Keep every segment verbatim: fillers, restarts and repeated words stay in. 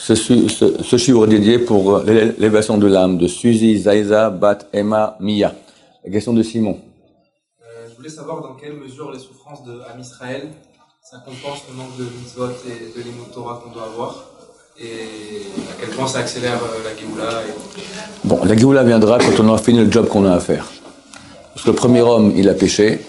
Ce, ce, ce shiur est dédié pour l'élévation de l'âme de Suzy, Zaïza, Bat, Emma, Mia. La question de Simon. Euh, je voulais savoir dans quelle mesure les souffrances de Am Israël, ça compense le manque de mitzvot et de l'imout Torah qu'on doit avoir, et à quel point ça accélère la Géoula. Et... Bon, la Géoula viendra quand on aura fini le job qu'on a à faire. Parce que le premier homme, il a péché.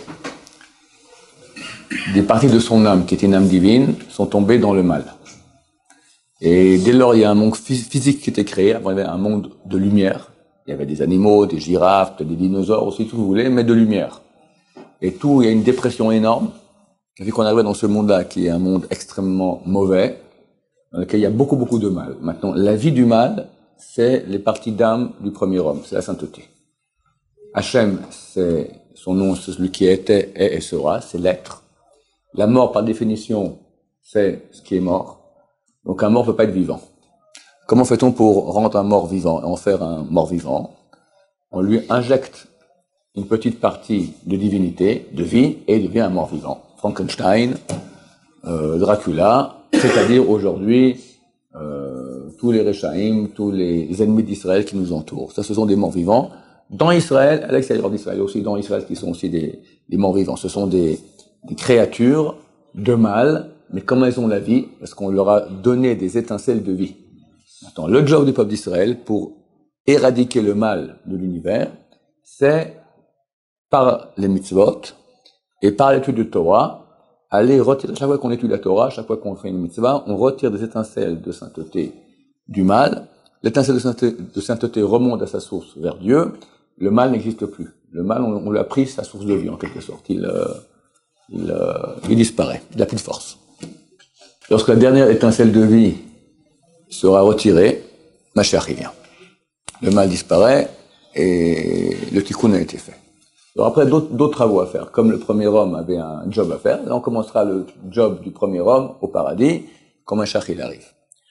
Des parties de son âme, qui est une âme divine, sont tombées dans le mal. Et dès lors, il y a un monde physique qui était créé. Avant, il y avait un monde de lumière. Il y avait des animaux, des girafes, des dinosaures aussi, tout ce que vous voulez, mais de lumière. Et tout, il y a une dépression énorme, qui fait qu'on arrive dans ce monde-là, qui est un monde extrêmement mauvais, dans lequel il y a beaucoup, beaucoup de mal. Maintenant, la vie du mal, c'est les parties d'âme du premier homme, c'est la sainteté. Hachem, c'est son nom, c'est celui qui était, est et sera, c'est l'être. La mort, par définition, c'est ce qui est mort. Donc un mort ne peut pas être vivant. Comment fait-on pour rendre un mort vivant et en faire un mort vivant? On lui injecte une petite partie de divinité, de vie, et il devient un mort vivant. Frankenstein, euh, Dracula, c'est-à-dire aujourd'hui euh, tous les Réchaïm, tous les ennemis d'Israël qui nous entourent. Ça, ce sont des morts vivants. Dans Israël, à l'extérieur d'Israël, aussi dans Israël, qui sont aussi des, des morts vivants. Ce sont des, des créatures de mal, mais comment elles ont la vie? Parce qu'on leur a donné des étincelles de vie. Maintenant, le job du peuple d'Israël, pour éradiquer le mal de l'univers, c'est par les mitzvot et par l'étude de Torah, aller retirer, chaque fois qu'on étudie la Torah, chaque fois qu'on fait une mitzvah, on retire des étincelles de sainteté du mal. L'étincelle de sainteté, de sainteté remonte à sa source vers Dieu. Le mal n'existe plus. Le mal, on, on lui a pris sa source de vie, en quelque sorte. Il, euh, il, euh, il disparaît. Il n'a plus de force. Lorsque la dernière étincelle de vie sera retirée, Mashiach revient. Le mal disparaît et le tikkun a été fait. Alors après, d'autres, d'autres travaux à faire. Comme le premier homme avait un job à faire, là on commencera le job du premier homme au paradis, quand Mashiach il arrive.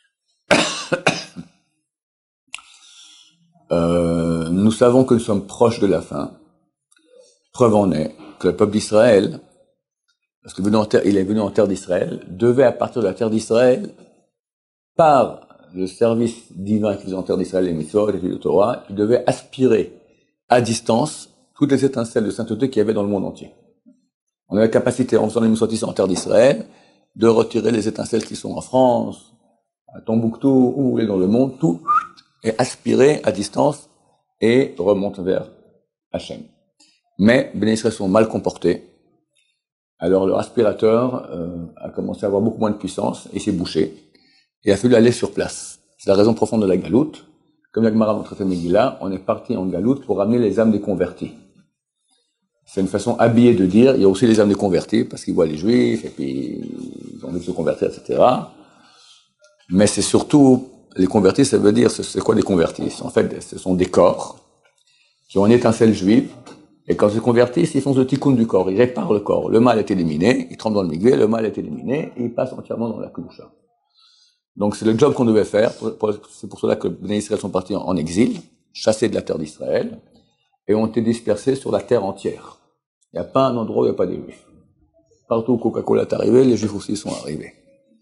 euh, nous savons que nous sommes proches de la fin. Preuve en est que le peuple d'Israël, parce qu'il est venu en terre d'Israël, devait à partir de la terre d'Israël, par le service divin qu'il faisait en terre d'Israël, les mitzvot, les Torah, il devait aspirer à distance toutes les étincelles de sainteté qu'il y avait dans le monde entier. On a la capacité, en faisant les mitzvot ici en terre d'Israël, de retirer les étincelles qui sont en France, à Tombouctou, où vous voulez dans le monde, tout est aspiré à distance et remonte vers Hachem. Mais les Israël sont mal comportés. Alors leur aspirateur euh, a commencé à avoir beaucoup moins de puissance et s'est bouché. Et il a fallu aller sur place. C'est la raison profonde de la galoute. Comme la Gemara montre Megillah, on est parti en galoute pour ramener les âmes des convertis. C'est une façon habillée de dire, il y a aussi les âmes des convertis, parce qu'ils voient les juifs, et puis ils ont envie de se convertir, et cetera. Mais c'est surtout, les convertis, ça veut dire, c'est quoi des convertis? En fait, ce sont des corps qui ont une étincelle juive. Et quand ils se convertissent, ils font ce tikkun du corps, ils réparent le corps. Le mal est éliminé, ils trempent dans le mikvé, le mal est éliminé, et ils passent entièrement dans la kedusha. Donc c'est le job qu'on devait faire, c'est pour cela que les Israël sont partis en exil, chassés de la terre d'Israël, et ont été dispersés sur la terre entière. Il n'y a pas un endroit où il n'y a pas des juifs. Partout où Coca-Cola est arrivé, les juifs aussi sont arrivés.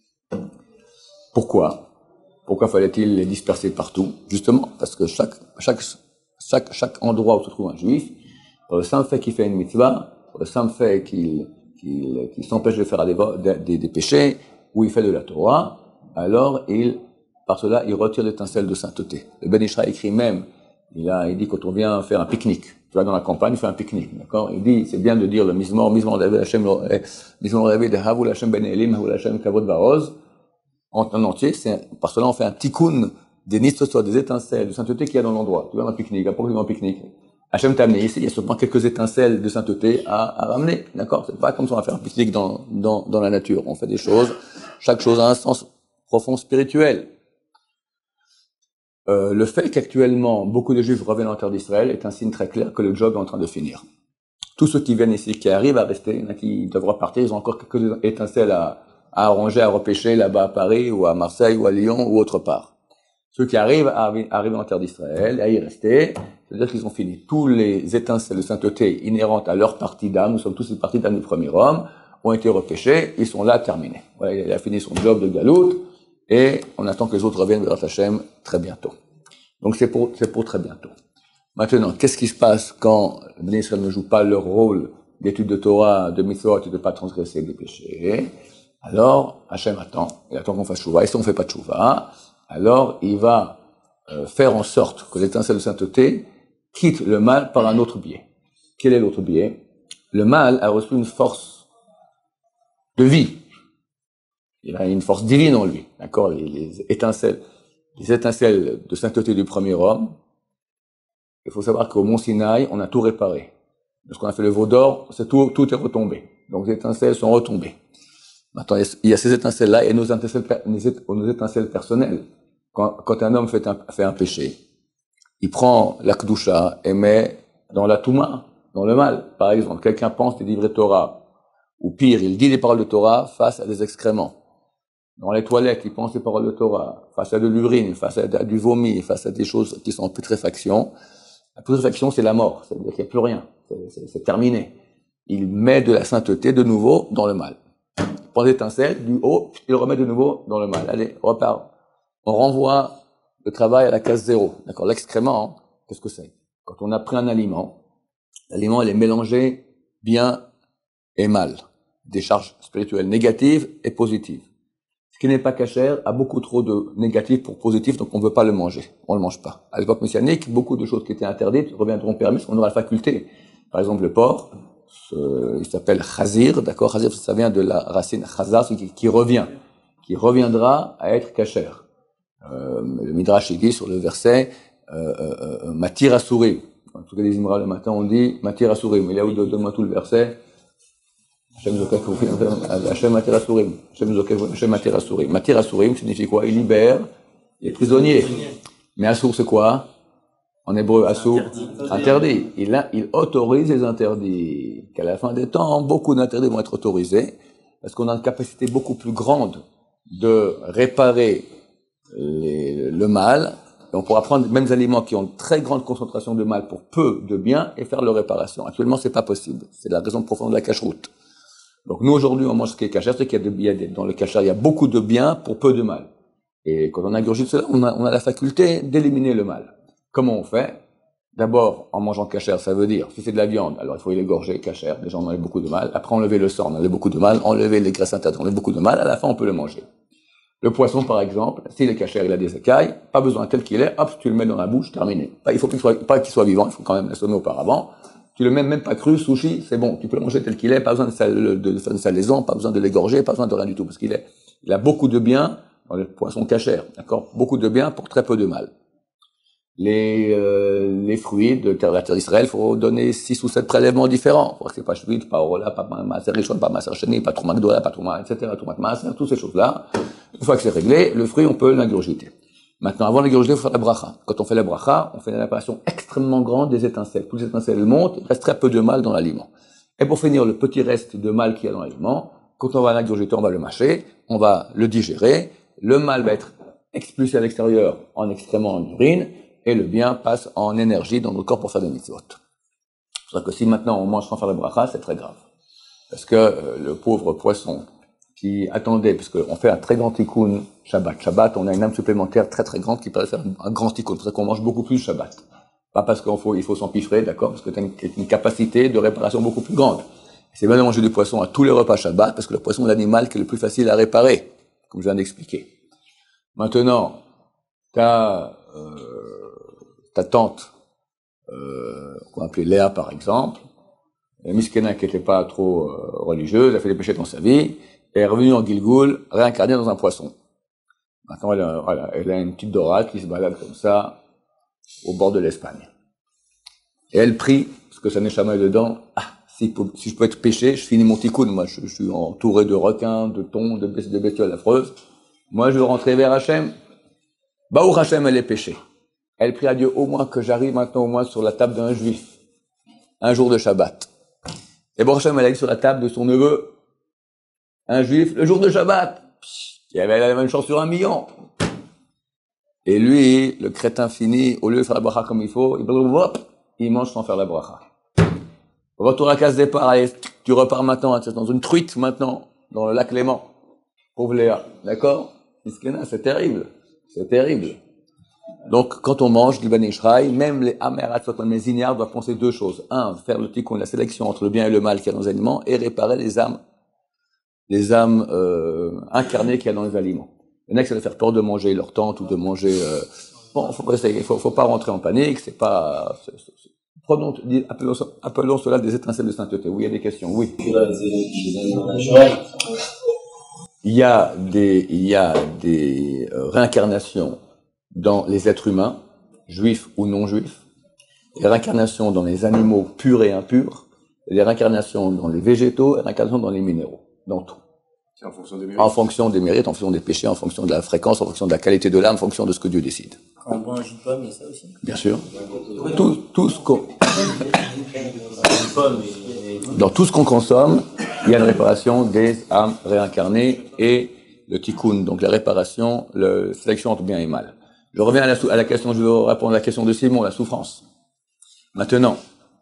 Pourquoi? Pourquoi fallait-il les disperser partout? Justement, parce que chaque, chaque, chaque, chaque endroit où se trouve un juif, pour le simple fait qu'il fait une mitzvah, pour le simple fait qu'il, qu'il, qu'il s'empêche de faire des, des, des péchés, où il fait de la Torah, alors il, par cela, il retire l'étincelle de sainteté. Le Ben Ishra écrit même, il a, il dit quand on vient faire un pique-nique, tu vas dans la campagne, il fait un pique-nique, d'accord? Il dit, c'est bien de dire le mizmor, mizmor David Hashem, mizmor David de Havul Hashem Ben Elim, Havul Hashem Kavod Varoz, en, en entier, c'est, par cela on fait un tikkun des nitzot, des étincelles de sainteté qu'il y a dans l'endroit. Tu vas dans un pique-nique, pourquoi tu vas dans un pique-nique? Hachem t'a amené ici, il y a sûrement quelques étincelles de sainteté à, à ramener, d'accord? C'est pas comme ça on va faire un pique-nique dans, dans, dans la nature. On fait des choses, chaque chose a un sens profond spirituel. Euh, le fait qu'actuellement beaucoup de Juifs reviennent en terre d'Israël est un signe très clair que le job est en train de finir. Tous ceux qui viennent ici, qui arrivent à rester, il y en a qui doivent repartir, ils ont encore quelques étincelles à, à arranger, à repêcher là-bas à Paris ou à Marseille ou à Lyon ou autre part. Ceux qui arrivent à arriver en terre d'Israël, à y rester, c'est-à-dire qu'ils ont fini. Tous les étincelles de sainteté inhérentes à leur partie d'âme, nous sommes tous une partie d'âme du premier homme, ont été repêchés, ils sont là terminés. Voilà, il a fini son job de galoute, et on attend que les autres reviennent vers Hachem très bientôt. Donc c'est pour, c'est pour très bientôt. Maintenant, qu'est-ce qui se passe quand les Bnei Israël ne jouent pas leur rôle d'étude de Torah, de mitzvot et de ne pas transgresser des péchés? Alors, Hachem attend, il attend qu'on fasse tchouva, et si on ne fait pas de tchouva, alors il va euh, faire en sorte que l'étincelle de sainteté quitte le mal par un autre biais. Quel est l'autre biais? Le mal a reçu une force de vie. Il a une force divine en lui, d'accord? Les, les étincelles, les étincelles de sainteté du premier homme. Il faut savoir qu'au Mont Sinaï, on a tout réparé. Lorsqu'on a fait le veau d'or, c'est tout, tout est retombé. Donc les étincelles sont retombées. Maintenant, il y a ces étincelles-là et nos étincelles, nos étincelles personnelles. Quand, quand un homme fait un, fait un péché, il prend la Kedusha et met dans la Touma, dans le mal. Par exemple, quelqu'un pense des livrets Torah, ou pire, il dit des paroles de Torah face à des excréments. Dans les toilettes, il pense des paroles de Torah, face à de l'urine, face à du vomi, face à des choses qui sont en putréfaction. La putréfaction, c'est la mort, c'est-à-dire qu'il n'y a plus rien, c'est, c'est, c'est terminé. Il met de la sainteté de nouveau dans le mal. Il prend l'étincelle du haut, il le remet de nouveau dans le mal. Allez, on repart. On renvoie le travail à la case zéro. D'accord? L'excrément, hein, qu'est-ce que c'est? Quand on a pris un aliment, l'aliment, il est mélangé bien et mal. Des charges spirituelles négatives et positives. Ce qui n'est pas cachère a beaucoup trop de négatifs pour positifs, donc on ne veut pas le manger. On ne le mange pas. À l'époque messianique, beaucoup de choses qui étaient interdites reviendront permises, on aura la faculté. Par exemple, le porc, ce, il s'appelle chazir, d'accord? Chazir, ça vient de la racine chazar, qui, qui revient, qui reviendra à être cachère. Euh, le Midrash dit sur le verset euh, euh, Matir Asurim. En tout cas, les Imra le matin, on dit Matir Asurim. Il y a où donne-moi tout le verset. Hashem Matir Asurim. Hashem Matir Asurim. Matir Asurim signifie quoi? Il libère les prisonniers. Mais Asur, c'est quoi? En hébreu, Asur, interdit. Il, a, il autorise les interdits. Qu'à la fin des temps, beaucoup d'interdits vont être autorisés parce qu'on a une capacité beaucoup plus grande de réparer les, le mal. Et on pourra prendre même des aliments qui ont une très grande concentration de mal pour peu de bien et faire leur réparation. Actuellement, c'est pas possible. C'est la raison profonde de la cache-route. Donc nous, aujourd'hui, on mange ce qui est cachère, c'est qu'il y a, de, il y a des, dans le cachère, il y a beaucoup de bien pour peu de mal. Et quand on ingurgite cela, on a, on a la faculté d'éliminer le mal. Comment on fait? D'abord, en mangeant cachère, ça veut dire, si c'est de la viande, alors il faut y l'égorger, cachère, déjà on enlève beaucoup de mal. Après, enlever le sang, on enlève beaucoup de mal. Enlever les graisses interdites, on enlève beaucoup de mal. À la fin, on peut le manger. Le poisson, par exemple, s'il est cachère, il a des écailles, pas besoin tel qu'il est, hop, tu le mets dans la bouche, terminé. Pas, il faut qu'il soit, pas qu'il soit vivant, il faut quand même l'assommer auparavant. Tu le mets même pas cru, sushi, c'est bon. Tu peux le manger tel qu'il est, pas besoin de faire de, de, de salaison, pas besoin de l'égorger, pas besoin de rien du tout, parce qu'il est, il a beaucoup de bien dans les poissons cachères, d'accord? Beaucoup de bien pour très peu de mal. Les, euh, les fruits de la terre d'Israël, il faut donner six ou sept prélèvements différents. Faut que c'est pas chouït, pas orola, pas maaser rishon, pas maaser sheni, pas trop magdola, pas trop ma, et cetera, tout maaser, toutes ces choses-là. Une fois que c'est réglé, le fruit, on peut l'ingurgiter. Maintenant, avant l'ingurgiter, il faut faire la bracha. Quand on fait la bracha, on fait une apparition extrêmement grande des étincelles. Toutes les étincelles montent, il reste très peu de mal dans l'aliment. Et pour finir, le petit reste de mal qu'il y a dans l'aliment, quand on va l'ingurgiter, on va le mâcher, on va le digérer, le mal va être expulsé à l'extérieur en excrément, en urine, et le bien passe en énergie dans notre corps pour faire des mitzvot. C'est pour ça que si maintenant on mange sans faire la bracha, c'est très grave. Parce que euh, le pauvre poisson qui attendait, parce qu'on fait un très grand tikkun Shabbat. Shabbat, on a une âme supplémentaire très très grande qui peut faire un grand tikkun. C'est pour ça qu'on mange beaucoup plus Shabbat. Pas parce qu'il faut, il faut s'empiffrer, d'accord, parce que tu as une, une capacité de réparation beaucoup plus grande. C'est bien de manger du poisson à tous les repas Shabbat, parce que le poisson est l'animal qui est le plus facile à réparer, comme je viens d'expliquer. Maintenant, t'as, euh, ta tante, euh, qu'on va appeler Léa par exemple, la miskena qui n'était pas trop euh, religieuse, elle a fait des péchés dans sa vie, et est revenue en Gilgoul, réincarnée dans un poisson. Maintenant, elle a, voilà, elle a une petite dorade qui se balade comme ça, au bord de l'Espagne. Et elle prie, parce que sa neshama est dedans, ah, si, si je peux être péché, je finis mon tikkun, moi je, je suis entouré de requins, de thons, de, de bestioles affreuses, moi je veux rentrer vers Hachem, Baruch Hachem, elle est péché. Elle prie à Dieu au moins que j'arrive maintenant au moins sur la table d'un juif, un jour de Shabbat. Et Baruch Hachem, elle a dit sur la table de son neveu, un juif, le jour de Shabbat. Il avait la même chance sur un million. Et lui, le crétin fini, au lieu de faire la bracha comme il faut, il, hop, il mange sans faire la bracha. Retour à la case départ, allez, tu repars maintenant, tu es dans une truite maintenant, dans le lac Léman. Pauvre Léa, d'accord? Miskena, c'est terrible. C'est terrible. Donc, quand on mange du Bani Israël, même les Ameratzot, même les ignares doivent penser deux choses. Un, faire le tikkun, la sélection entre le bien et le mal qu'il y a dans les aliments, et réparer les âmes, les âmes euh, incarnées qu'il y a dans les aliments. Il y en a qui ça va faire peur de manger leur tante ou de manger... Euh, bon, faut, il faut, faut pas rentrer en panique, c'est pas... C'est, c'est, c'est, prenons, appelons, appelons cela des étincelles de sainteté. Oui, il y a des questions, oui. Il y a des, il y a des euh, réincarnations dans les êtres humains, juifs ou non juifs, les réincarnations dans les animaux purs et impurs, les réincarnations dans les végétaux, les réincarnations dans les minéraux, dans tout. C'est en fonction des mérites. En fonction des mérites, en fonction des péchés, en fonction de la fréquence, en fonction de la qualité de l'âme, en fonction de ce que Dieu décide. Quand on boit un jus de pomme, il y a ça aussi. Bien sûr. Tout, tout ce qu'on... Dans tout ce qu'on consomme, il y a une réparation des âmes réincarnées et le tikkun, donc la réparation, la sélection entre bien et mal. Je reviens à la, à la question, je vais répondre à la question de Simon, la souffrance. Maintenant,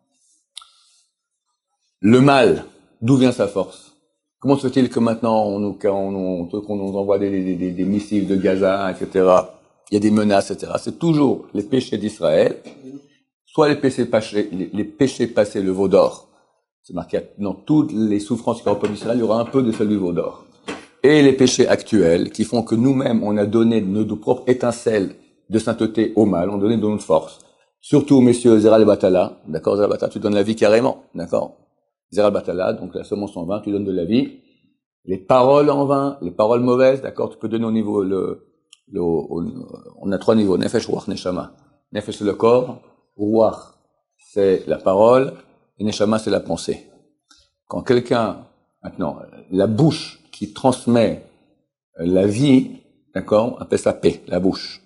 le mal, d'où vient sa force? Comment se fait-il que maintenant on nous, on, on, qu'on nous envoie des, des, des missiles de Gaza, et cetera. Il y a des menaces, et cetera. C'est toujours les péchés d'Israël, soit les péchés passés, les, les péchés passés, le veau d'or. C'est marqué dans toutes les souffrances qu'il y aura au peuple d'Israël, il y aura un peu de celui du veau d'or. Et les péchés actuels qui font que nous-mêmes, on a donné nos, nos propres étincelles de sainteté au mal, on a donné de notre force. Surtout, messieurs, Zeral Batala, d'accord, Zeral Batala, tu donnes la vie carrément, d'accord? Zeral Batala, donc la semence en vin, tu donnes de la vie. Les paroles en vin, les paroles mauvaises, d'accord, tu peux donner au niveau, le, le au, on a trois niveaux, Nefesh, Ruach, Neshama. Nefesh, c'est le corps, Ruach, c'est la parole, et Neshama, c'est la pensée. Quand quelqu'un, maintenant, la bouche qui transmet la vie, d'accord, on appelle ça paix, la bouche.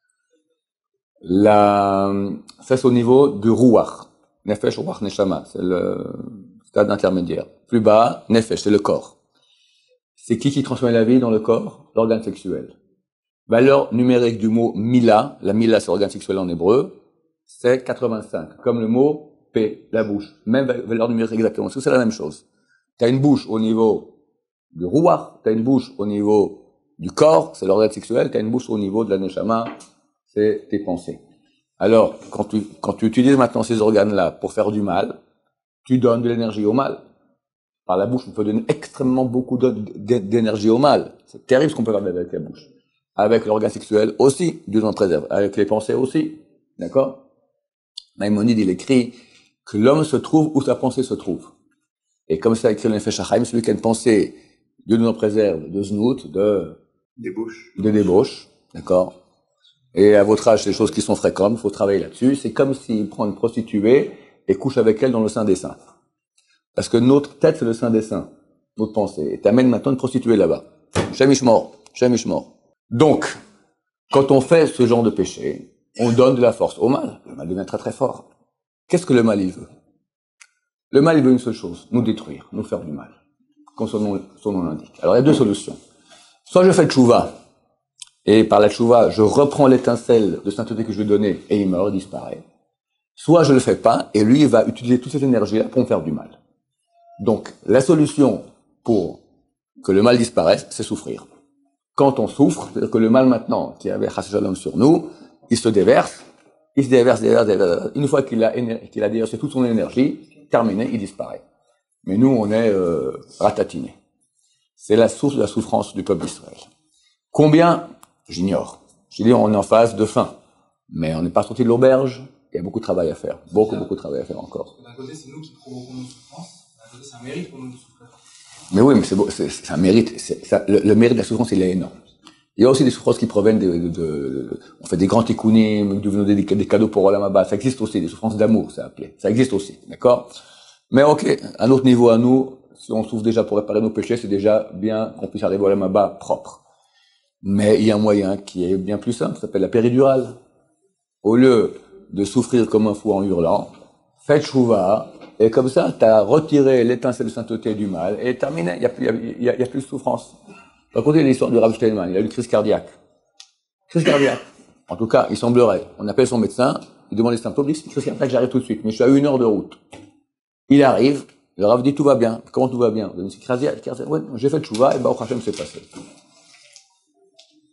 La, ça c'est au niveau du Ruach. Nefesh, Ruach, Neshama, c'est le stade intermédiaire. Plus bas, Nefesh, c'est le corps. C'est qui qui transmet la vie dans le corps? L'organe sexuel. Valeur numérique du mot mila, la mila c'est l'organe sexuel en hébreu, c'est quatre-vingt-cinq, comme le mot paix, la bouche. Même valeur numérique exactement, parce que c'est la même chose. Tu as une bouche au niveau du Ruach, tu as une bouche au niveau du corps, c'est l'organe sexuel, tu as une bouche au niveau de la Neshama, c'est tes pensées. Alors, quand tu, quand tu utilises maintenant ces organes-là pour faire du mal, tu donnes de l'énergie au mal. Par la bouche, on peut donner extrêmement beaucoup d'énergie au mal. C'est terrible ce qu'on peut faire avec la bouche. Avec l'organe sexuel aussi, Dieu en préserve. Avec les pensées aussi, d'accord? Maïmonide, il écrit que l'homme se trouve où sa pensée se trouve. Et comme ça écrit le Nefesh HaChaim, celui qui a une pensée, Dieu nous en préserve, de znout, de débauche, de débauche, d'accord? Et à votre âge, c'est des choses qui sont fréquentes, il faut travailler là-dessus. C'est comme s'il prend une prostituée et couche avec elle dans le sein des saints. Parce que notre tête, c'est le sein des saints, notre pensée. Et t'amènes maintenant une prostituée là-bas. Shem Ishmor, Shem Ishmor. Donc, quand on fait ce genre de péché, on donne de la force au mal. Le mal devient très très fort. Qu'est-ce que le mal, il veut? Le mal, il veut une seule chose, nous détruire, nous faire du mal. Comme son nom, son nom l'indique. Alors, il y a deux solutions. Soit je fais tchouva, et par la tchouva, je reprends l'étincelle de sainteté que je lui ai donnée, et il meurt, il disparaît. Soit je le fais pas, et lui, il va utiliser toute cette énergie-là pour me faire du mal. Donc, la solution pour que le mal disparaisse, c'est souffrir. Quand on souffre, c'est-à-dire que le mal maintenant, qui avait Chas Shalom sur nous, il se déverse, il se déverse, déverse, déverse. Une fois qu'il a, qu'il a déversé toute son énergie, terminé, il disparaît. Mais nous, on est euh, ratatinés. C'est la source de la souffrance du peuple d'Israël. Combien? J'ignore. J'ai dit, on est en phase de fin. Mais on n'est pas sorti de l'auberge. Il y a beaucoup de travail à faire. Beaucoup, beaucoup de travail à faire encore. D'un côté, c'est nous qui provoquons nos souffrances. D'un côté, c'est un mérite pour nous de souffrir. Mais oui, mais c'est, c'est, c'est un mérite. C'est, ça, le, le mérite de la souffrance, il est énorme. Il y a aussi des souffrances qui proviennent de, de, de, de on fait des grands tikkunim, des, des, des cadeaux pour Olam Haba. Ça existe aussi, des souffrances d'amour, c'est appelé. Ça existe aussi, d'accord? Mais ok, à notre niveau à nous, si on souffre déjà pour réparer nos péchés, c'est déjà bien qu'on puisse arriver au Olam Haba propre. Mais il y a un moyen qui est bien plus simple, ça s'appelle la péridurale. Au lieu de souffrir comme un fou en hurlant, faites chouva, et comme ça, tu as retiré l'étincelle de sainteté du mal, et terminé, il n'y a, y a, y a plus de souffrance. Par contre, il y a l'histoire du Rav Steinman, il a eu une crise cardiaque. Crise cardiaque. En tout cas, il semblerait. On appelle son médecin, il demande les symptômes, il dit, crise cardiaque, j'arrive tout de suite, mais je suis à une heure de route. Il arrive, le Rav dit, tout va bien. Comment tout va bien? Vous avez une crise cardiaque? Ouais, j'ai fait le chouva, et bah, au Hachem, c'est passé.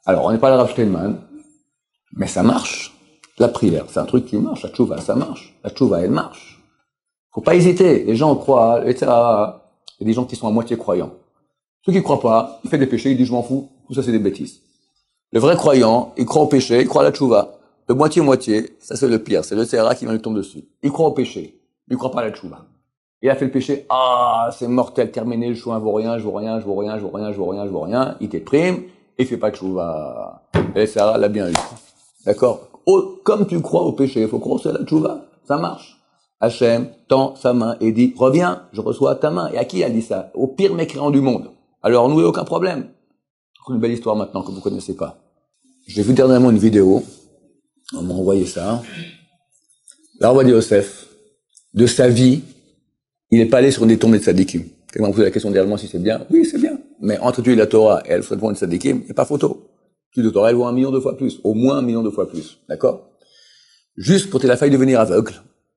Alors, on n'est pas le Rav Steinman, mais ça marche. La prière, c'est un truc qui marche. La tchouva, ça marche. La tchouva, elle marche. Faut pas hésiter. Les gens croient, et cetera. Il y a des gens qui sont à moitié croyants. Ceux qui croient pas, ils font des péchés, ils disent je m'en fous. Tout ça, c'est des bêtises. Le vrai croyant, il croit au péché, il croit à la tchouva. Le moitié-moitié, ça c'est le pire. C'est le Sahara qui vient lui tomber dessus. Il croit au péché. Il croit pas à la tchouva. Il a fait le péché. Ah, c'est mortel, terminé, je ne vaux rien, je vaux rien, je vaux rien, je vaux rien, je vaux rien, je vaux rien. Il déprime, il fait pas de tchouva. Et le Sahara l'a bien eu. D'accord? Oh, comme tu crois au péché, il faut croire à la tchouva. Ça marche. Hachem tend sa main et dit, reviens, je reçois ta main. Et à qui a dit ça? Au pire mécréant du monde. Alors, nous, il n'y a aucun problème. Une belle histoire maintenant que vous connaissez pas. J'ai vu dernièrement une vidéo. On m'a envoyé ça. Là, on va dire Yosef, de sa vie, il n'est pas allé sur des tombées de tzadikim. Quelqu'un m'a posé la question dernièrement si c'est bien. Oui, c'est bien. Mais entre tu et la Torah et elle soit devant une tzadikim, il n'y a pas photo. Tu de Torah, elle voit un million de fois plus. Au moins un million de fois plus. D'accord? Juste pour qu'il a failli devenir aveugle.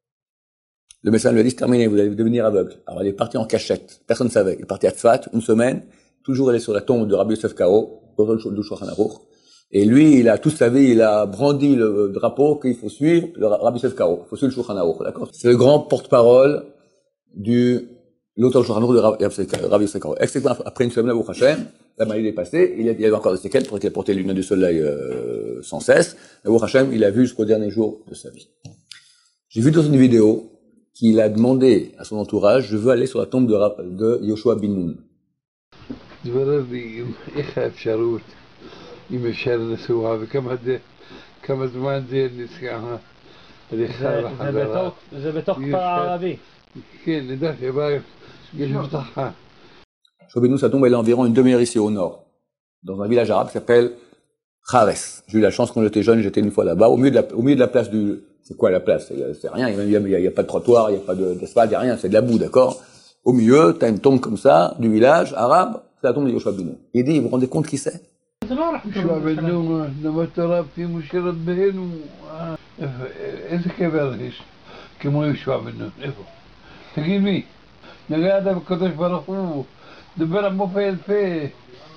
Le médecin lui a dit, c'est terminé, vous allez devenir aveugle. Alors, il est parti en cachette. Personne ne savait. Il est parti à Tzfat, une semaine. Toujours aller sur la tombe de Rabbi Yosef Karo, du Shulchan Aruch. Et lui, il a toute sa vie, il a brandi le drapeau qu'il faut suivre, le Rabbi Yosef Karo. Il faut suivre le Shulchan Aruch, d'accord? C'est le grand porte-parole du, l'autre Shulchan Aruch de Rabbi Yosef Karo. Après une semaine, Baruch Hashem, la maladie est passée, il y avait encore des séquelles pour qu'il ait porté les lunettes du soleil, euh, sans cesse. Baruch Hashem, il a vu jusqu'au dernier jour de sa vie. J'ai vu dans une vidéo qu'il a demandé à son entourage, je veux aller sur la tombe de, de Yoshua bin Nun. דברים, איך האפשרות, אם אפשר לנסוע, וכמה זה, כמה זמן זה נסיעה, הליכה וחזרה. זה בתוך כפר הערבי. כן, לדעתי, אבל יש הבטחה. Yoshua bin Nun, sa tombe, elle est environ une demi-heure ici au nord, dans un village arabe qui s'appelle Khares. J'ai eu la chance quand j'étais jeune, j'étais une fois là-bas, au milieu de la, au milieu de la place du, c'est quoi la place? C'est rien, il y a, il y a, il y a pas de trottoir, il y a pas d'espace, il y a rien, c'est de la boue, d'accord? Au milieu, t'as une tombe comme ça, du village arabe, c'est la tombe de Yoshua bin Nun. Il dit, vous vous rendez compte qui c'est? יהושע בן נון, למד תורה לפי משה רבנו, איזה קבר יש כמו יהושע בן נון, איפה? תגיד מי? נגעת בקדוש ברוך הוא, דבר על מופה אל פה,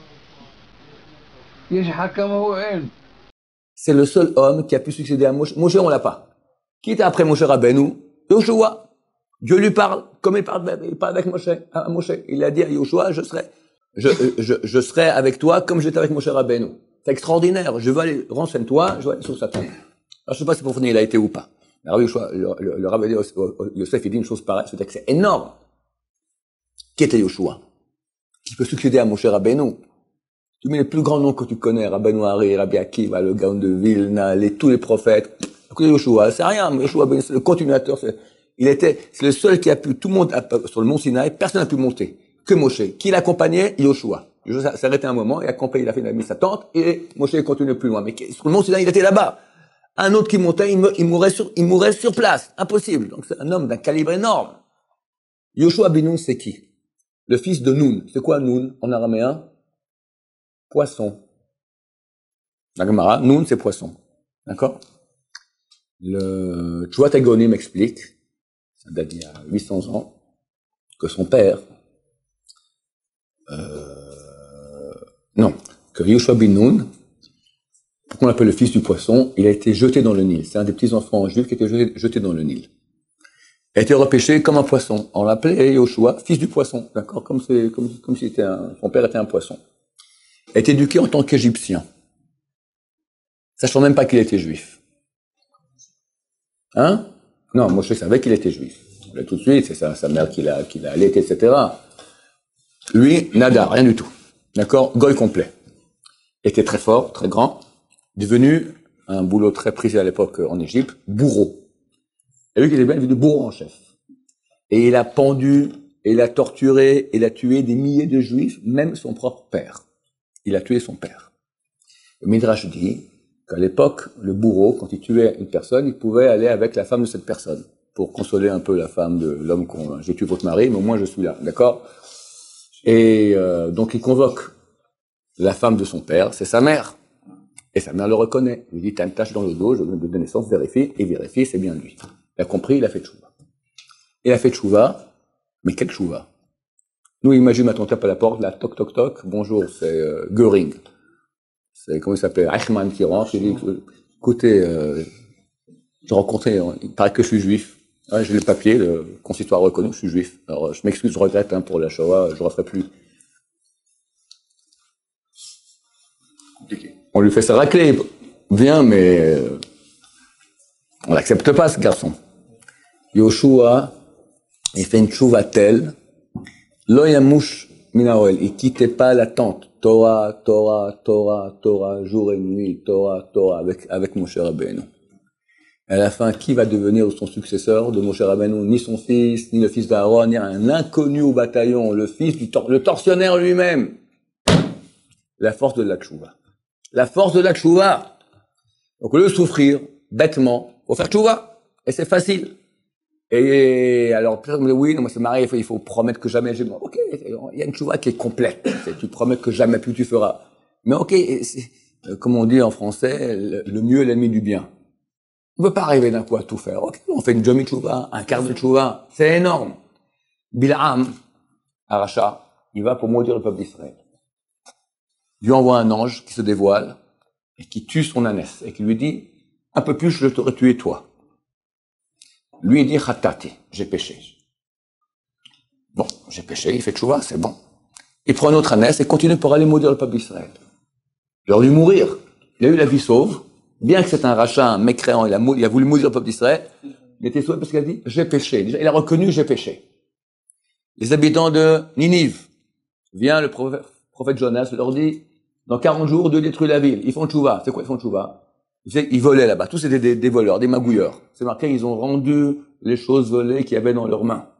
יש לך כמוהו אין. C'est le seul homme qui a pu succéder à Moshe. Moshe, on l'a pas. Qui était après Moshe Rabbeinu? Yoshua. Dieu lui parle, comme il parle, il parle avec Moshe, à Moshe. Il a dit à Yoshua, je serai, je, je, je serai avec toi comme j'étais avec Moshe Rabbeinu. C'est extraordinaire. Je veux aller, renseigne-toi, je veux aller sur sa tombe. Alors, je sais pas si pour finir, il a été ou pas. Mais alors, Yoshua, le, le, le Rabbi Yosef, il dit une chose pareille, ce texte est énorme. Qui était Yoshua? Qui peut succéder à Moshe Rabbeinu? Tu mets les plus grands noms que tu connais, Rabbeinu Hari, Rabbi Akiva, le Gaon de Vilna, les, tous les prophètes. Écoutez, Yoshua, c'est rien, mais Yoshua, c'est le continuateur, c'est, il était, c'est le seul qui a pu, tout le monde, a, sur le mont Sinaï, personne n'a pu monter. Que Moshe. Qui l'accompagnait? Yoshua. Yoshua s'est arrêté un moment, il a accompagné, il a fait, il a mis sa tente, et Moshe continue plus loin. Mais sur le mont Sinaï, il était là-bas. Un autre qui montait, il, me, il mourrait sur, il mourrait sur place. Impossible. Donc c'est un homme d'un calibre énorme. Yoshua bin Nun, c'est qui? Le fils de Nun. C'est quoi Nun, en araméen? Poisson. La Gemara, Nun, c'est poisson. D'accord? Le Tchouat Agoni m'explique, ça date d'il y a huit cents ans, que son père, euh, non, que Yoshua bin Nun, pourquoi on l'appelle le fils du poisson, il a été jeté dans le Nil. C'est un des petits enfants juifs qui a été jeté, jeté dans le Nil. Il a été repêché comme un poisson. On l'appelait Yoshua, fils du poisson. D'accord? Comme c'est, comme, comme si c'était un, son père était un poisson. Il a été éduqué en tant qu'Égyptien. Sachant même pas qu'il était juif. Hein? Non, Moshe savait qu'il était juif. Là, tout de suite, c'est sa, sa mère qui l'a, qui l'a allaité, et cetera. Lui, nada, rien du tout. D'accord? Goy complet. Il était très fort, très grand. Devenu un boulot très prisé à l'époque en Égypte, bourreau. Et lui qui était bien devenu bourreau en chef. Et il a pendu, et il a torturé, et il a tué des milliers de juifs, même son propre père. Il a tué son père. Le Midrash dit qu'à l'époque, le bourreau, quand il tuait une personne, il pouvait aller avec la femme de cette personne pour consoler un peu la femme de l'homme qu'on, j'ai tué votre mari, mais au moins je suis là, d'accord? Et euh, donc il convoque la femme de son père, c'est sa mère. Et sa mère le reconnaît. Il lui dit, t'as une tache dans le dos, je viens de naissance, vérifie, et vérifie, c'est bien lui. Il a compris, il a fait tchouva. Il a fait tchouva, mais quel tchouva? Nous, imagine, maintenant, on tape à la porte, là, toc, toc, toc, bonjour, c'est euh, Göring. c'est, comment il s'appelle, Eichmann qui rentre, il dit, écoutez, euh, j'ai rencontré, il paraît que je suis juif. Ouais, j'ai le papier, le consistoire reconnu, je suis juif. Alors, je m'excuse, je regrette, hein, pour la Shoah, je ne referai plus. Compliqué. On lui fait sa raclée. Viens, mais euh, on n'accepte pas, ce garçon. Yoshua, il fait une chouva telle, lo yamush minaoel, il quittait pas la tente. Torah, Torah, Torah, Torah, jour et nuit, Torah, Torah, avec, avec Moshe Rabbeinu. À la fin, qui va devenir son successeur de Moshe Rabbeinu? Ni son fils, ni le fils d'Aaron, ni un inconnu au bataillon, le fils du tor- le tortionnaire lui-même. La force de la tchouva. La force de la tchouva. Donc, au lieu de souffrir, bêtement, faut faire tchouva. Et c'est facile. Et alors, personne me dit, oui, non, moi c'est marrant, il faut, il faut promettre que jamais j'ai... Ok, il y a une tchouva qui est complète. C'est, tu promets que jamais plus tu feras. Mais ok, c'est, comme on dit en français, le, le mieux est l'ennemi du bien. On ne peut pas arriver d'un coup à tout faire. Ok, on fait une demi tchouva, un quart de tchouva. C'est énorme. Bil'am, Aracha, il va pour maudire le peuple d'Israël. Dieu envoie un ange qui se dévoile et qui tue son ânesse et qui lui dit, un peu plus, je t'aurais tué toi. Lui, il dit, Khatati, j'ai péché. Bon, j'ai péché, il fait tchouva, c'est bon. Il prend une autre ânesse et continue pour aller maudire le peuple d'Israël. Il aurait dû mourir. Il a eu la vie sauve. Bien que c'est un rachat, un mécréant, il a, il a voulu maudire le peuple d'Israël, il était sauvé parce qu'il a dit, j'ai péché. Déjà, il a reconnu, j'ai péché. Les habitants de Ninive, vient le prophète, prophète Jonas, leur dit, dans quarante jours, Dieu détruit la ville. Ils font tchouva. C'est quoi, ils font tchouva? Ils volaient là-bas. Tous étaient des, des voleurs, des magouilleurs. C'est marqué, ils ont rendu les choses volées qu'il y avait dans leurs mains.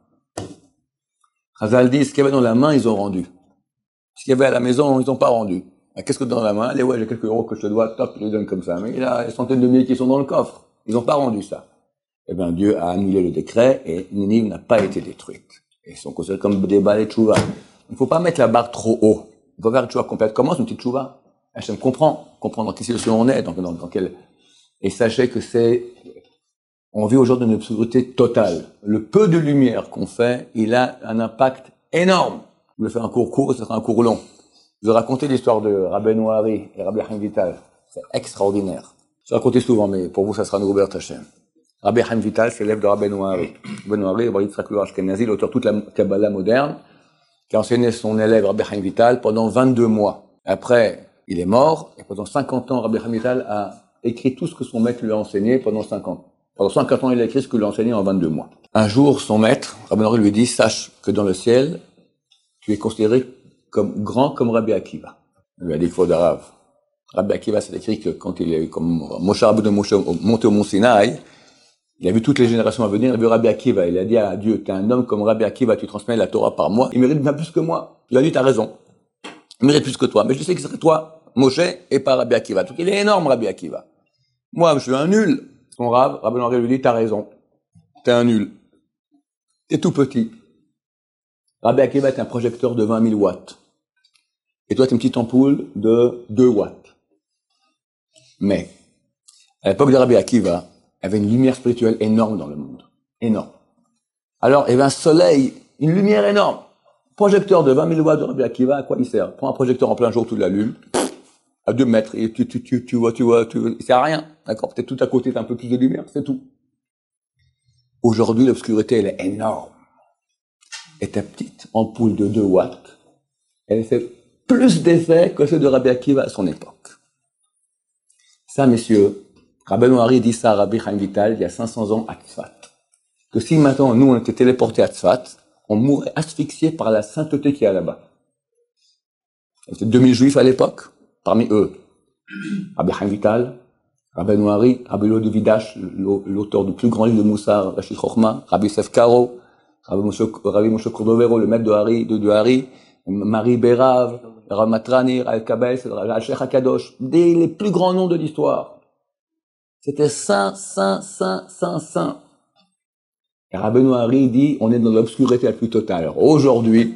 Chazal dit, ce qu'il y avait dans la main, ils ont rendu. Ce qu'il y avait à la maison, ils n'ont pas rendu. Qu'est-ce que dans la main? Allez, ouais, j'ai quelques euros que je te dois, top, je les donne comme ça. Mais il y a des centaines de milliers qui sont dans le coffre. Ils n'ont pas rendu ça. Eh bien, Dieu a annulé le décret et Ninive n'a pas été détruite. Et ils sont considérés comme des balais de tchouva. Il ne faut pas mettre la barre trop haut. Il faut faire une tchouva complète. Comment c'est une petite tchouva? Hachem comprend, comprend dans quelle situation on est, dans, dans, dans quelle... Et sachez que c'est, on vit aujourd'hui une obscurité totale. Le peu de lumière qu'on fait, il a un impact énorme. Je vais faire un cours court, ce sera un cours long. Je vais raconter l'histoire de Rabbeinu Hari et Rabbi Chaim Vital. C'est extraordinaire. Je vais raconter souvent, mais pour vous, ça sera Nouveau Bert Hashem. Rabbi Chaim Vital, c'est l'élève de Rabbeinu Hari. Rabbeinu Hari, Rabbi Yitzhak Lo Ashkenazi, l'auteur de toute la Kabbalah moderne, qui a enseigné son élève Rabbi Chaim Vital pendant vingt-deux mois. Après, il est mort, et pendant cinquante ans, Rabbi Chaim Vital a écrit tout ce que son maître lui a enseigné pendant cinquante ans. Pendant cinquante ans, il a écrit ce que lui a enseigné en vingt-deux mois. Un jour, son maître, Rabbeinu Hari, lui dit, sache que dans le ciel, tu es considéré comme grand comme Rabbi Akiva. Il lui a dit qu'il faut d'arabe. Rabbi Akiva, c'est écrit que quand il est comme Moshe Rabbeinu Moshe monté au mont Sinaï, il a vu toutes les générations à venir, il a vu Rabbi Akiva. Il a dit à Dieu, t'es un homme comme Rabbi Akiva, tu transmets la Torah par moi. Il mérite bien plus que moi. Il a dit, t'as raison. Il mérite plus que toi. Mais je sais que ce serait toi, Moshe, et pas Rabbi Akiva. Donc il est énorme, Rabbi Akiva. Moi, je suis un nul. Son Rav, Rabbi Henri lui dit, t'as raison. T'es un nul. T'es tout petit. Rabbi Akiva est un projecteur de vingt mille watts. Et toi, t'es une petite ampoule de deux watts. Mais, à l'époque de Rabbi Akiva, il y avait une lumière spirituelle énorme dans le monde. Énorme. Alors, il y avait un soleil, une lumière énorme. Projecteur de vingt mille watts de Rabbi Akiva, à quoi il sert? Prends un projecteur en plein jour toute la lune, à deux mètres, et tu, tu, tu, tu vois, tu vois, tu vois, il sert à rien. D'accord? Peut-être tout à côté, t'as un peu plus de lumière, c'est tout. Aujourd'hui, l'obscurité, elle est énorme. Et ta petite ampoule de deux watts, elle fait plus d'effet que ceux de Rabbi Akiva à son époque. Ça, messieurs, Rabbeinu Hari dit ça à Rabbi Chaim Vital il y a cinq cents ans à Tzfat. Que si maintenant, nous, on était téléportés à Tzfat, on mourrait asphyxié par la sainteté qu'il y a là-bas. Il y avait deux mille juifs à l'époque, parmi eux, Rabbi Chaim Vital, Rabbeinu Hari, Rabbi Lodi Vidash, l'auteur du plus grand livre de Moussar, Rashid Chochma, Rabbi Yosef Karo, Rabbi Moshe, Rabbi Moshe Cordovero, le maître de Hari, de, de Hari, Marie Bérav, Rav Matrani, Rav Kabel, Rav Sheikh HaKadosh, des les plus grands noms de l'histoire. C'était saint, saint, saint, saint, saint. Et Rabbeinu Hari dit, on est dans l'obscurité la plus totale. Alors, aujourd'hui,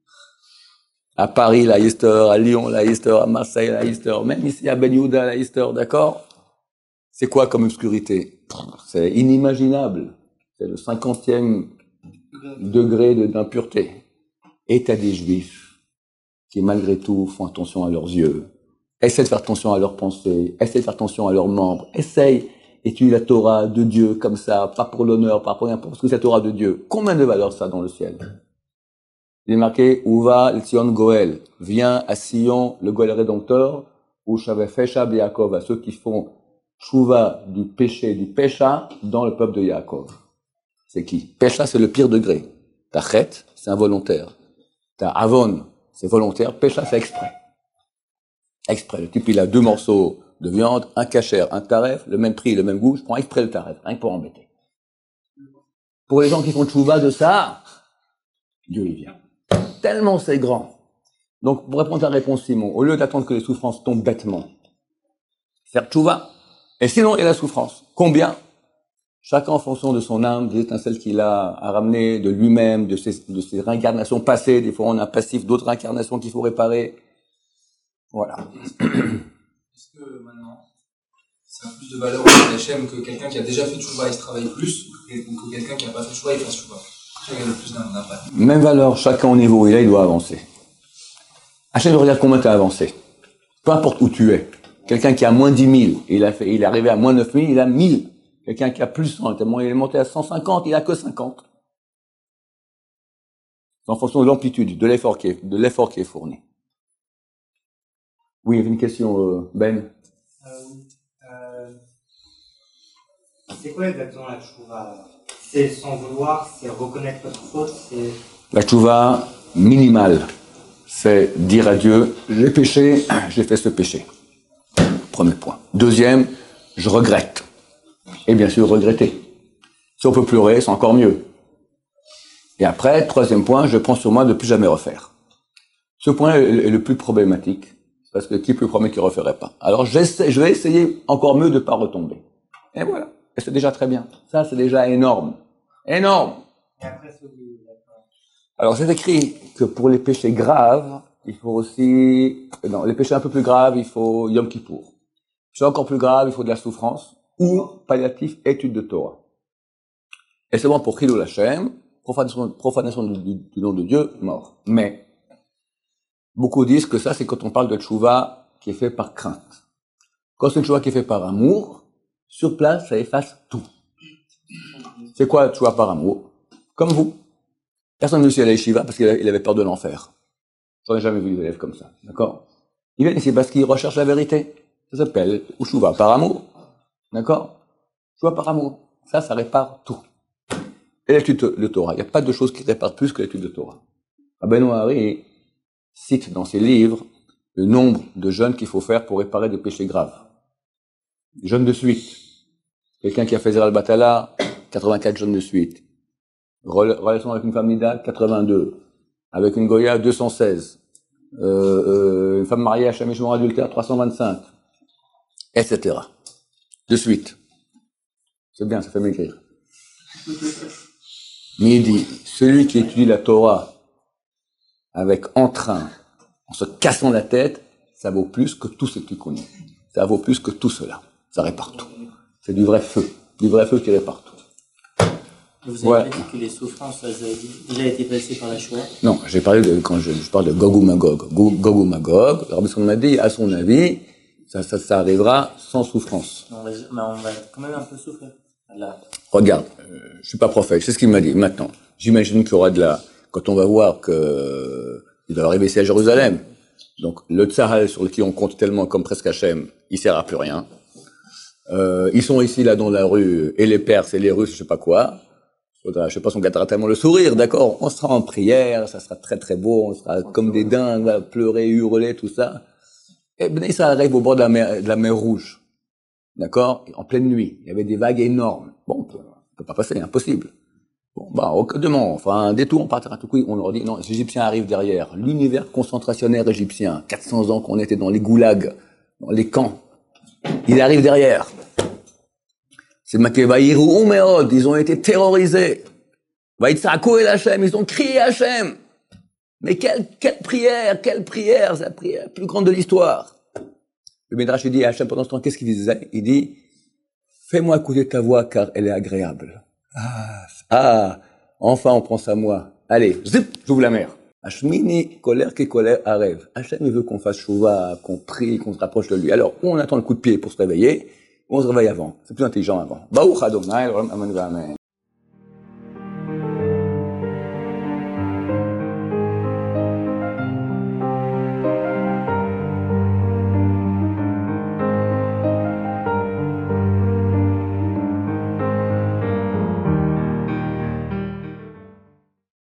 à Paris, la Easter, à Lyon, la Easter, à Marseille, la Easter, même ici à Ben Yehuda, la Easter, d'accord? C'est quoi comme obscurité? C'est inimaginable. C'est le cinquantième degré d'impureté. Et t'as des juifs qui, malgré tout, font attention à leurs yeux. essaie de faire attention à leurs pensées, essaie de faire attention à leurs membres, essaye, étudie la Torah de Dieu comme ça, pas pour l'honneur, pas pour rien, parce que c'est la Torah de Dieu. Combien de valeurs ça dans le ciel? Il est marqué, Uva el Sion Goel, viens à Sion, le Goel rédempteur, ou Shavefesha Yaakov, à ceux qui font Tshuva du péché, du pécha, dans le peuple de Yaakov. C'est qui? Pécha, c'est le pire degré. Ta chet, c'est involontaire. Ta avon, c'est volontaire. Pécha, c'est exprès. Exprès. Le type, il a deux morceaux de viande, un kasher, un taref, le même prix, le même goût, je prends exprès le taref, rien que pour embêter. Pour les gens qui font Tshuva de ça, Dieu y vient. Tellement c'est grand. Donc, pour répondre à la réponse, Simon, au lieu d'attendre que les souffrances tombent bêtement, faire Tshuva, et sinon, il y a la souffrance. Combien? Chacun en fonction de son âme, des étincelles qu'il a à ramener de lui-même, de ses, de ses réincarnations passées. Des fois, on a un passif d'autres réincarnations qu'il faut réparer. Voilà. Est-ce que maintenant, ça a plus de valeur au Hachem que quelqu'un qui a déjà fait Tshuva, il se travaille plus, ou que quelqu'un qui n'a pas fait Tshuva, il fasse Tshuva? Quel est le plus d'impact? Même valeur, chacun au niveau où il est, il doit avancer. Hachem regarde combien tu as avancé. Peu importe où tu es. Quelqu'un qui a moins dix mille, il a fait, il est arrivé à moins neuf mille, il a mille. Quelqu'un qui a plus cent, tellement il est monté à cent cinquante, il a que cinquante. C'est en fonction de l'amplitude, de l'effort qui est, de l'effort qui est fourni. Oui, il y avait une question, euh, Ben. Euh, euh, c'est quoi exactement la tchouva? C'est sans vouloir, c'est reconnaître votre faute, c'est... La tchouva minimale, c'est dire à Dieu, j'ai péché, j'ai fait ce péché. Premier point. Deuxième, je regrette. Et bien sûr, regretter. Si on peut pleurer, c'est encore mieux. Et après, troisième point, je prends sur moi de ne plus jamais refaire. Ce point est le plus problématique, parce que qui peut promettre qu'il ne referait pas? Alors, j'essaie, je vais essayer encore mieux de ne pas retomber. Et voilà. Et c'est déjà très bien. Ça, c'est déjà énorme. Énorme. Et après, c'est oublié. Alors, c'est écrit que pour les péchés graves, il faut aussi... Non, les péchés un peu plus graves, il faut Yom Kippour. C'est encore plus grave, il faut de la souffrance, ou palliatif, étude de Torah. Et c'est bon pour Chilul Hashem, profanation, profanation du, du, du nom de Dieu, mort. Mais, beaucoup disent que ça, c'est quand on parle de tchouva qui est fait par crainte. Quand c'est une tchouva qui est fait par amour, sur place, ça efface tout. C'est quoi tchouva par amour? Comme vous. Personne ne veut aller à Yeshiva parce qu'il avait peur de l'enfer. J'en ai jamais vu des élèves comme ça, d'accord? Ils viennent ici parce qu'ils recherchent la vérité. Ça s'appelle tchouva par amour. D'accord? Tchouva par amour. Ça, ça répare tout. Et l'étude de Torah. Il n'y a pas de chose qui répare plus que l'étude de Torah. Rabbeinu Hari cite dans ses livres le nombre de jeûnes qu'il faut faire pour réparer des péchés graves. Des jeûnes de suite. Quelqu'un qui a fait Zera al-Batala, quatre-vingt-quatre jeûnes de suite. Relation avec une femme nidale, quatre-vingt-deux. Avec une goya, deux cent seize. Euh, euh, une femme mariée à chamichement adultère, trois cent vingt-cinq. Etc. De suite. C'est bien, ça fait maigrir. Mais il dit, celui qui étudie la Torah avec entrain, en se cassant la tête, ça vaut plus que tout ce que tu connais. Ça vaut plus que tout cela. Ça répare tout. C'est du vrai feu. Du vrai feu qui répare tout. Vous avez ouais. dit que les souffrances, elles avaient déjà été passées par la Shoah? Non, j'ai parlé de, quand je, je parle de Gog ou Magog. Gog ou Magog, le Rabbi Shimon m'a dit, à son avis, ça, ça, ça arrivera sans souffrance. On va, mais on va quand même un peu souffrir. Là. Regarde, euh, je suis pas prophète, c'est ce qu'il m'a dit. Maintenant, j'imagine qu'il y aura de la, quand on va voir que, euh, il va arriver ici à Jérusalem. Donc, le Tzahal sur lequel on compte tellement comme presque Hachem, il sert à plus rien. Euh, ils sont ici, là, dans la rue, et les Perses et les Russes, je sais pas quoi. Faudra, je sais pas si on gâtera tellement le sourire, d'accord? On sera en prière, ça sera très très beau, on sera comme des dingues, va pleurer, hurler, tout ça. Et ben, ça arrive au bord de la mer, de la mer Rouge. D'accord? En pleine nuit. Il y avait des vagues énormes. Bon, on peut, on peut pas passer, impossible. Bon, bah, demain, enfin, un détour, on partira tout coup, on leur dit, non, les Égyptiens arrivent derrière. L'univers concentrationnaire égyptien. quatre cents ans qu'on était dans les goulags, dans les camps. Ils arrivent derrière. C'est Makevaïrou Umeod, ils ont été terrorisés. Vaïtsakou et Hachem, ils ont crié Hachem. Mais quelle, quelle prière, quelle prière, c'est la prière la plus grande de l'histoire. Le Midrash, il dit à Hachem pendant ce temps, qu'est-ce qu'il disait? Il dit, fais-moi écouter ta voix car elle est agréable. Ah, ah, enfin on pense à moi. Allez, zip, j'ouvre la mer. Hashmini, colère qui colère, rêve. Hachem, il veut qu'on fasse chouva, qu'on prie, qu'on se rapproche de lui. Alors, ou on attend le coup de pied pour se réveiller, ou on se réveille avant. C'est plus intelligent avant. Baruch Adonai, Amen, Amen.